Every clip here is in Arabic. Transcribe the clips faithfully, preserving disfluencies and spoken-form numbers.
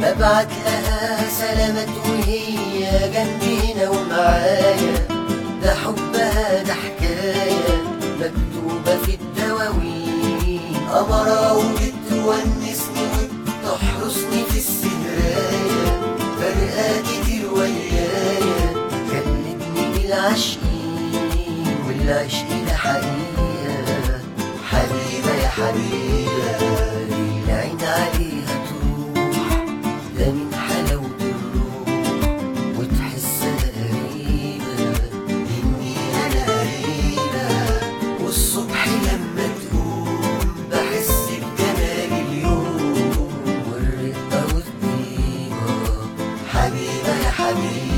ببعت لها سلامات وهي جنبينا ومعايا، ده حبها ده حكاية مكتوبة في الدواوين، قمرة وبتونسني وتحرسني في السهراية، فرقة كتير ويايا خلتني بالعاشقين، والعشق ده حقيقة حبيبة يا حبيبة العين عليها تروح، ده من حلاوة الروح وتحسها قريبة مني أنا قريبة، والصبح لما تقوم بحس بجمال اليوم والرقة والطيبة، حبيبة يا حبيبة.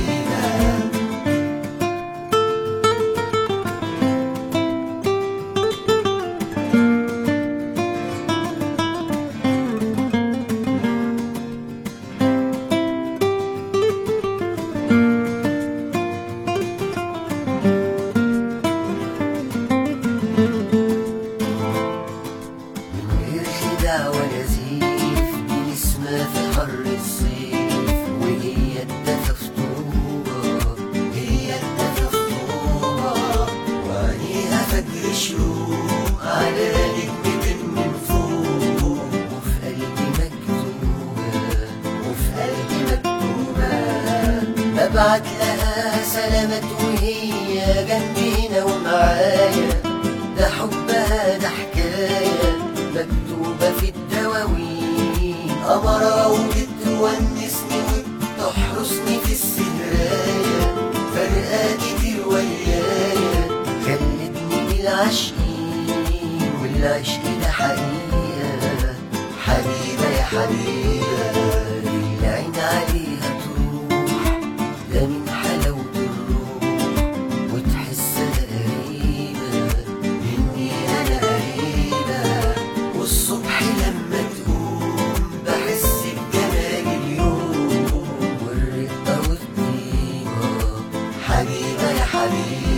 ولا زيف دي نسمة في حر الصيف، وهي الدفا في طوبة، هي الدفا في طوبة، وعينيها فجر شروق على نجمة من فوق، وفي قلبي مكتوبة، وفي قلبي مكتوبة. ببعت لها سلامات وهي جنبينا ومعايا، ده حبها ده حكاية مكتوبة في الدواوين، قمرة وبتونسني وتحرسني في السهراية، فرقة كتير ويايا خلتني بالعاشقين، والعشق ده حقيقة حبيبة يا حبيبة العين عليها تروح، ده من حلاوة الروح وتحسها قريبة مني أنا قريبة، والصبح لما تقوم بحس بجمال اليوم والرقة والطيبة، حبيبة يا حبيبة.